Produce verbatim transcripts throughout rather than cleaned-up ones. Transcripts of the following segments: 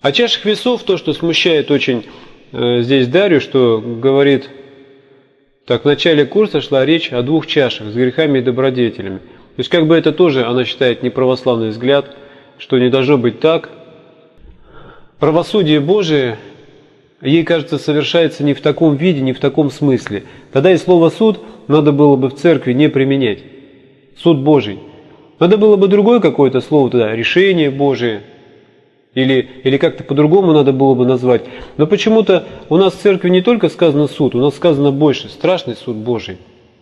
О чашах весов то, что смущает очень э, здесь Дарью, что говорит, так, в начале курса шла речь о двух чашах с грехами и добродетелями. То есть как бы это тоже, она считает, неправославный взгляд, что не должно быть так. Правосудие Божие, ей кажется, совершается не в таком виде, не в таком смысле. Тогда и слово «суд» надо было бы в церкви не применять. Суд Божий. Надо было бы другое какое-то слово тогда, решение Божие. Или, или как-то по-другому надо было бы назвать. Но почему-то у нас в церкви не только сказано суд, у нас сказано больше, страшный суд Божий.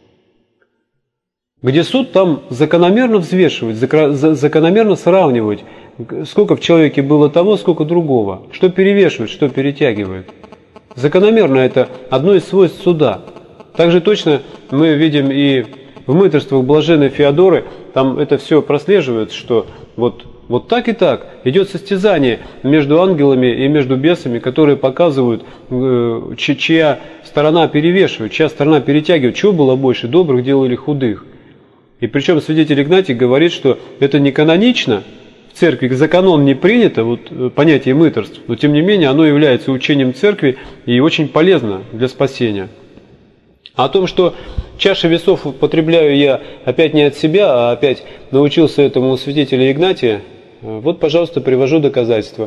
Где суд, там закономерно взвешивать, закономерно сравнивать, сколько в человеке было того, сколько другого, что перевешивает, что перетягивает. Закономерно это одно из свойств суда. Также точно мы видим и в мытарствах блаженной Феодоры, там это все прослеживается, что вот Вот так и так идет состязание между ангелами и между бесами, которые показывают, чья сторона перевешивает, чья сторона перетягивает, чего было больше, добрых дел или худых. И причем святитель Игнатий говорит, что это не канонично, в церкви за канон не принято, вот понятие мытарств, но тем не менее оно является учением церкви и очень полезно для спасения. А о том, что чаши весов употребляю я опять не от себя, а опять научился этому у святителя Игнатия, вот, пожалуйста, привожу доказательства.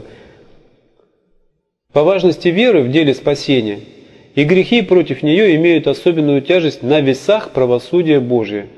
По важности веры в деле спасения и грехи против нее имеют особенную тяжесть на весах правосудия Божия.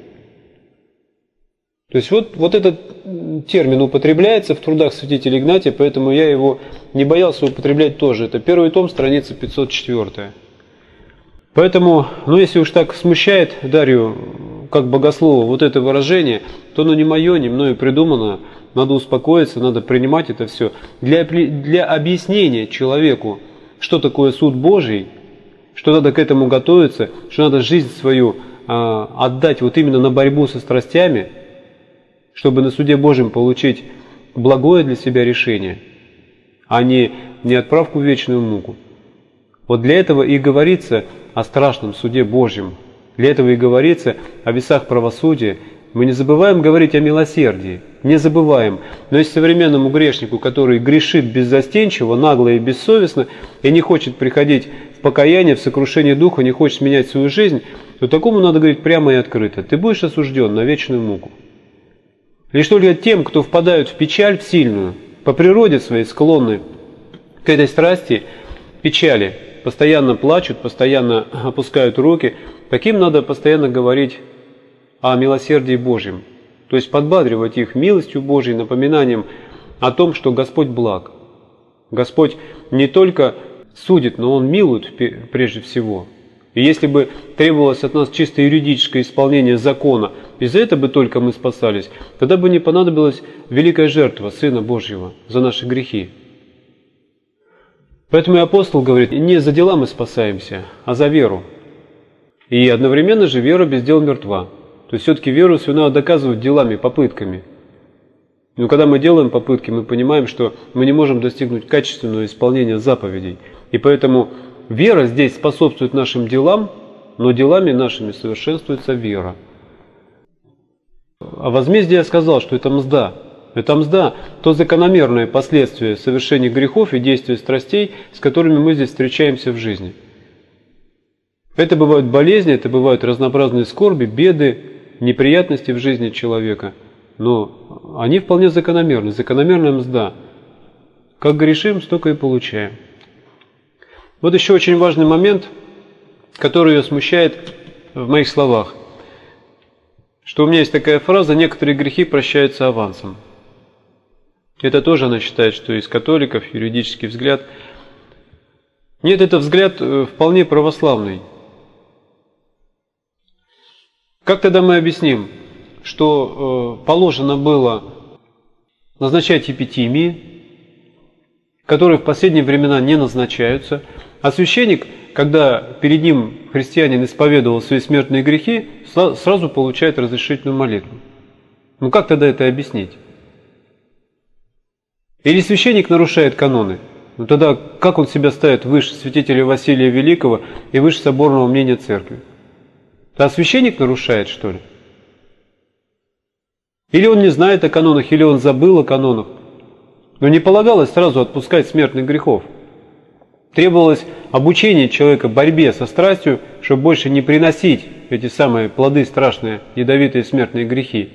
То есть вот, вот этот термин употребляется в трудах святителя Игнатия, поэтому я его не боялся употреблять тоже. Это первый том, страница пятьсот четыре. Поэтому, ну если уж так смущает Дарью, как богослова, вот это выражение, то оно не мое, не мною придумано. Надо успокоиться, надо принимать это все. Для, для объяснения человеку, что такое суд Божий, что надо к этому готовиться, что надо жизнь свою э, отдать вот именно на борьбу со страстями, чтобы на суде Божьем получить благое для себя решение, а не, не отправку в вечную муку. Вот для этого и говорится о страшном суде Божьем. Для этого и говорится о весах правосудия. Мы не забываем говорить о милосердии. Не забываем. Но если современному грешнику, который грешит беззастенчиво, нагло и бессовестно, и не хочет приходить в покаяние, в сокрушение духа, не хочет менять свою жизнь, то такому надо говорить прямо и открыто. Ты будешь осужден на вечную муку. Лишь только тем, кто впадают в печаль, в сильную, по природе своей склонны к этой страсти, печали, постоянно плачут, постоянно опускают руки, таким надо постоянно говорить о милосердии Божьем. То есть подбадривать их милостью Божьей, напоминанием о том, что Господь благ. Господь не только судит, но Он милует прежде всего. И если бы требовалось от нас чисто юридическое исполнение закона, и за это бы только мы спасались, тогда бы не понадобилась великая жертва Сына Божьего за наши грехи. Поэтому и апостол говорит, не за дела мы спасаемся, а за веру. И одновременно же вера без дел мертва. То есть все-таки веру свою надо доказывать делами, попытками. Но когда мы делаем попытки, мы понимаем, что мы не можем достигнуть качественного исполнения заповедей. И поэтому вера здесь способствует нашим делам, но делами нашими совершенствуется вера. А возмездие я сказал, что это мзда. Это мзда – то закономерное последствие совершения грехов и действия страстей, с которыми мы здесь встречаемся в жизни. Это бывают болезни, это бывают разнообразные скорби, беды, неприятности в жизни человека. Но они вполне закономерны, закономерная мзда. Как грешим, столько и получаем. Вот еще очень важный момент, который ее смущает в моих словах. Что у меня есть такая фраза: некоторые грехи прощаются авансом. Это тоже она считает, что из католиков юридический взгляд. Нет, это взгляд вполне православный. Как тогда мы объясним, что э, положено было назначать епитимии, которые в последние времена не назначаются, а священник, когда перед ним христианин исповедовал свои смертные грехи, сразу получает разрешительную молитву. Ну как тогда это объяснить? Или священник нарушает каноны? Ну тогда как он себя ставит выше святителя Василия Великого и выше соборного мнения церкви? А священник нарушает, что ли? Или он не знает о канонах, или он забыл о канонах. Но не полагалось сразу отпускать смертных грехов. Требовалось обучение человека борьбе со страстью, чтобы больше не приносить эти самые плоды страшные, ядовитые смертные грехи.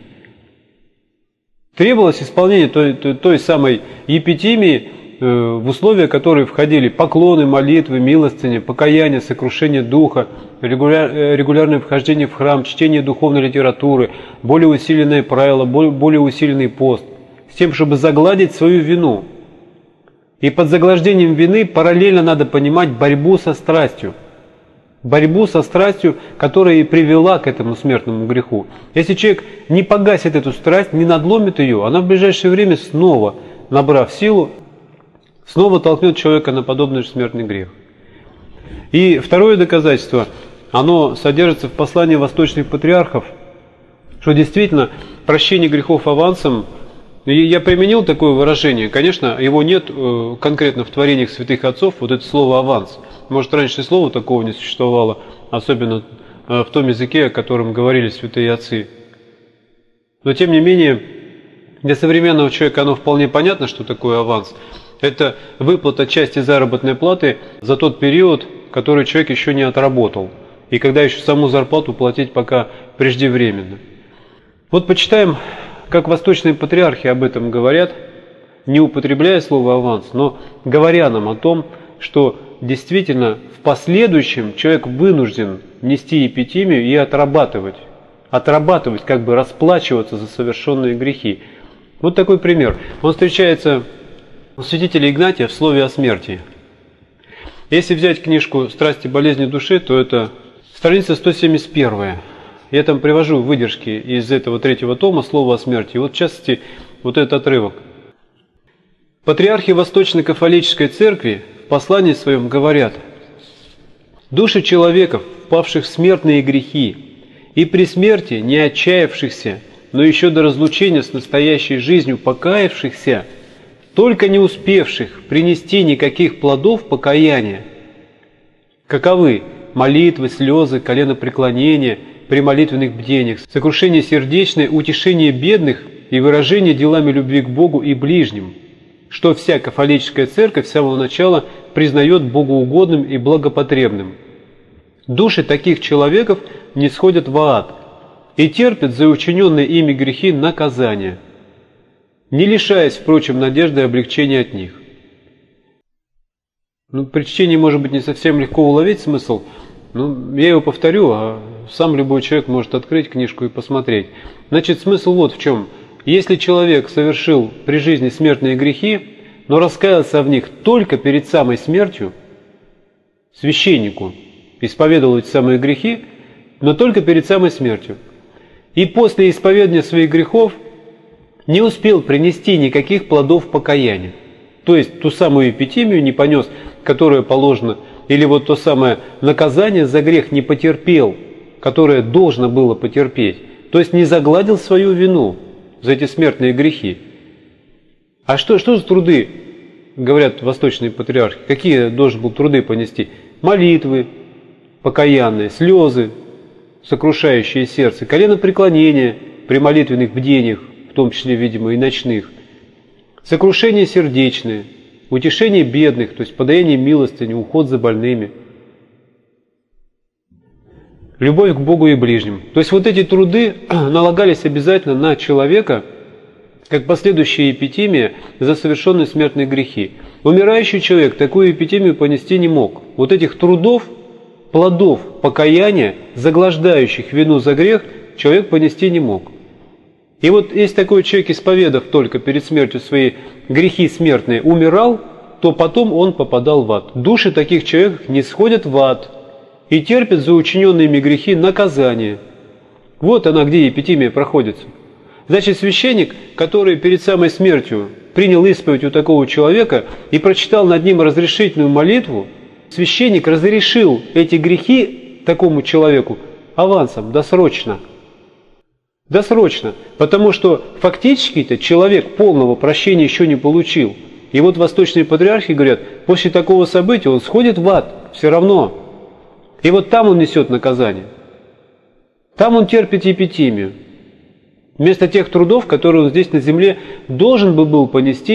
Требовалось исполнение той, той, той самой епитимии, э, в условия которой входили поклоны, молитвы, милостыни, покаяние, сокрушение духа, регуляр, регулярное вхождение в храм, чтение духовной литературы, более усиленные правила, более, более усиленный пост, с тем, чтобы загладить свою вину. И под заглаждением вины параллельно надо понимать борьбу со страстью. Борьбу со страстью, которая и привела к этому смертному греху. Если человек не погасит эту страсть, не надломит ее, она в ближайшее время снова, набрав силу, снова толкнет человека на подобный же смертный грех. И второе доказательство, оно содержится в послании восточных патриархов, что действительно прощение грехов авансом. И я применил такое выражение, конечно, его нет э, конкретно в творениях святых отцов, вот это слово «аванс». Может, раньше и слова такого не существовало, особенно э, в том языке, о котором говорили святые отцы. Но, тем не менее, для современного человека оно вполне понятно, что такое аванс. Это выплата части заработной платы за тот период, который человек еще не отработал, и когда еще саму зарплату платить пока преждевременно. Вот почитаем, как восточные патриархи об этом говорят, не употребляя слово «аванс», но говоря нам о том, что действительно в последующем человек вынужден нести епитимию и отрабатывать, отрабатывать, как бы расплачиваться за совершенные грехи. Вот такой пример. Он встречается у святителя Игнатия в слове о смерти. Если взять книжку «Страсти и болезни души», то это страница сто семьдесят первая. Я там привожу выдержки из этого третьего тома «Слово о смерти». И вот в частности, вот этот отрывок. Патриархи Восточно-кафолической церкви в послании своем говорят: «Души человеков, впавших в смертные грехи, и при смерти не отчаявшихся, но еще до разлучения с настоящей жизнью покаявшихся, только не успевших принести никаких плодов покаяния, каковы молитвы, слезы, коленопреклонения, при молитвенных бдениях, сокрушение сердечное, утешение бедных и выражение делами любви к Богу и ближним, что вся кафолическая церковь с самого начала признает богоугодным и благопотребным. Души таких человеков не сходят в ад и терпят за учиненные ими грехи наказание, не лишаясь, впрочем, надежды облегчения от них». Ну, при чтении, может быть, не совсем легко уловить смысл. Ну, я его повторю, а сам любой человек может открыть книжку и посмотреть. Значит, смысл вот в чем. Если человек совершил при жизни смертные грехи, но раскаялся в них только перед самой смертью, священнику исповедовал эти самые грехи, но только перед самой смертью, и после исповедания своих грехов не успел принести никаких плодов покаяния, то есть ту самую епитимию не понес, которая положена, или вот то самое наказание за грех не потерпел, которое должно было потерпеть, то есть не загладил свою вину за эти смертные грехи. А что, что за труды, говорят восточные патриархи, какие должен был труды понести? Молитвы покаянные, слезы, сокрушающие сердце, коленопреклонение при молитвенных бдениях, в том числе, видимо, и ночных, сокрушение сердечное, утешение бедных, то есть подаяние милостыни, уход за больными, любовь к Богу и ближним. То есть вот эти труды налагались обязательно на человека, как последующая епитимия за совершенные смертные грехи. Умирающий человек такую епитимию понести не мог. Вот этих трудов, плодов покаяния, заглаждающих вину за грех, человек понести не мог. И вот если такой человек, исповедав только перед смертью свои грехи смертные, умирал, то потом он попадал в ад. Души таких человек не сходят в ад и терпят за учиненные ими грехи наказание. Вот она, где епитимия проходится. Значит, священник, который перед самой смертью принял исповедь у такого человека и прочитал над ним разрешительную молитву, священник разрешил эти грехи такому человеку авансом, досрочно. Досрочно, потому что фактически-то человек полного прощения еще не получил. И вот восточные патриархи говорят, после такого события он сходит в ад все равно. И вот там он несет наказание. Там он терпит епитимию. Вместо тех трудов, которые он здесь на земле должен бы был понести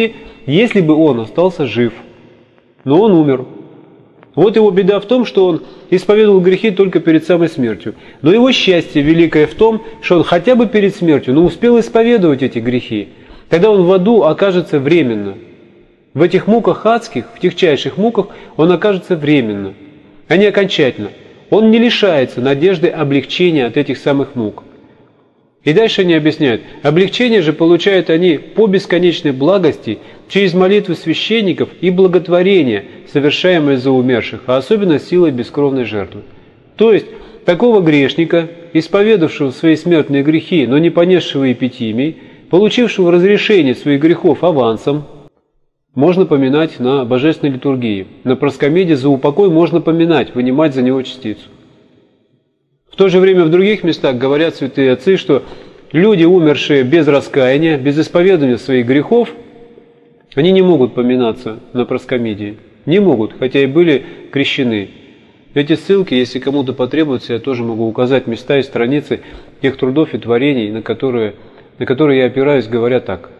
если бы он остался жив. Но он умер. Вот его беда в том, что он исповедовал грехи только перед самой смертью. Но его счастье великое в том, что он хотя бы перед смертью, но успел исповедовать эти грехи. Тогда он в аду окажется временно. В этих муках адских, в тягчайших муках он окажется временно, а не окончательно. Он не лишается надежды облегчения от этих самых мук. И дальше они объясняют, облегчение же получают они по бесконечной благости через молитвы священников и благотворения, совершаемые за умерших, а особенно силой бескровной жертвы. То есть, такого грешника, исповедавшего свои смертные грехи, но не понесшего епитимий, получившего разрешение своих грехов авансом, можно поминать на божественной литургии. На проскомиде за упокой можно поминать, вынимать за него частицу. В то же время в других местах говорят святые отцы, что люди, умершие без раскаяния, без исповедания своих грехов, они не могут поминаться на проскомидии. Не могут, хотя и были крещены. Эти ссылки, если кому-то потребуется, я тоже могу указать места и страницы тех трудов и творений, на которые, на которые я опираюсь, говоря так.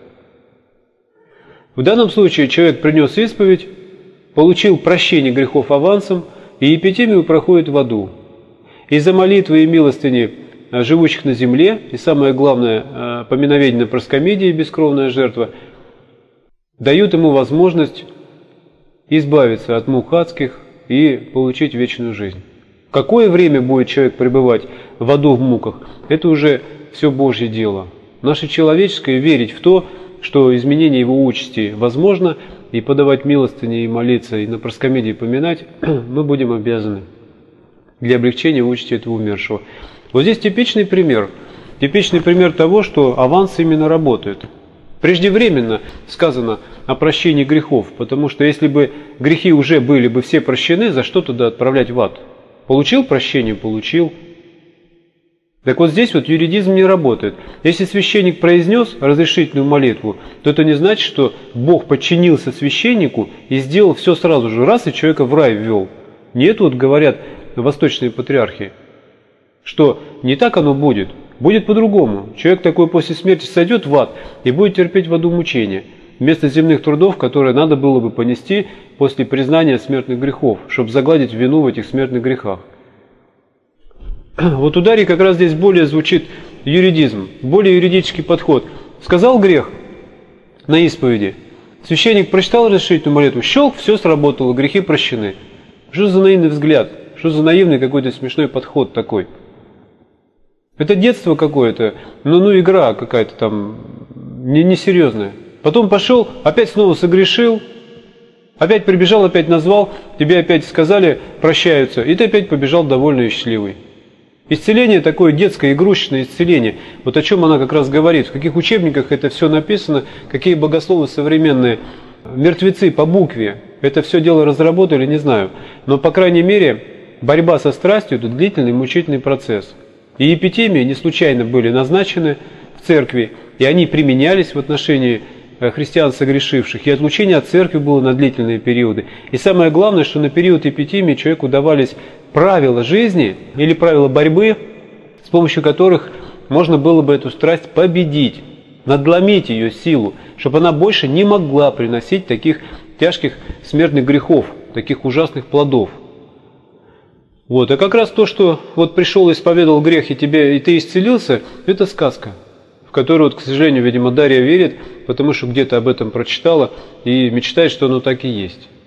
В данном случае человек принес исповедь, получил прощение грехов авансом, и епитимию проходит в аду. И за молитвы и милостыни живущих на земле, и самое главное, поминовение на проскомидии, бескровная жертва, дают ему возможность избавиться от мук адских и получить вечную жизнь. Какое время будет человек пребывать в аду в муках, это уже все Божье дело. Наше человеческое верить в то, что изменение его участи возможно, и подавать милостыни, и молиться, и на проскомидии поминать, мы будем обязаны для облегчения участи этого умершего. Вот здесь типичный пример. Типичный пример того, что аванс именно работает. Преждевременно сказано о прощении грехов, потому что если бы грехи уже были бы все прощены, за что туда отправлять в ад? Получил прощение? Получил. Так вот здесь вот юридизм не работает. Если священник произнес разрешительную молитву, то это не значит, что Бог подчинился священнику и сделал все сразу же, раз и человека в рай ввел. Нет, вот говорят восточные патриархи, что не так оно будет, будет по-другому. Человек такой после смерти сойдет в ад и будет терпеть в аду мучения, вместо земных трудов, которые надо было бы понести после признания смертных грехов, чтобы загладить вину в этих смертных грехах. Вот у Дарьи как раз здесь более звучит юридизм, более юридический подход. Сказал грех на исповеди, священник прочитал разрешительную молитву, щелк, все сработало, грехи прощены. Что за наивный взгляд? Что за наивный какой-то смешной подход такой? Это детство какое-то, ну, ну игра какая-то там, не, несерьезная. Потом пошел, опять снова согрешил, опять прибежал, опять назвал, тебе опять сказали, прощаются, и ты опять побежал довольный и счастливый. Исцеление такое детское, игрушечное исцеление. Вот о чем она как раз говорит, в каких учебниках это все написано, какие богословы современные, мертвецы по букве, это все дело разработали, не знаю. Но, по крайней мере, борьба со страстью – это длительный, мучительный процесс. И епитемии не случайно были назначены в церкви, и они применялись в отношении христиан согрешивших, и отлучение от церкви было на длительные периоды. И самое главное, что на период епитемии человеку давались правила жизни или правила борьбы, с помощью которых можно было бы эту страсть победить, надломить ее силу, чтобы она больше не могла приносить таких тяжких смертных грехов, таких ужасных плодов. Вот. А как раз то, что вот пришел, исповедовал грех, и, тебе, и ты исцелился, это сказка, в которую, вот, к сожалению, видимо, Дарья верит, потому что где-то об этом прочитала и мечтает, что оно так и есть.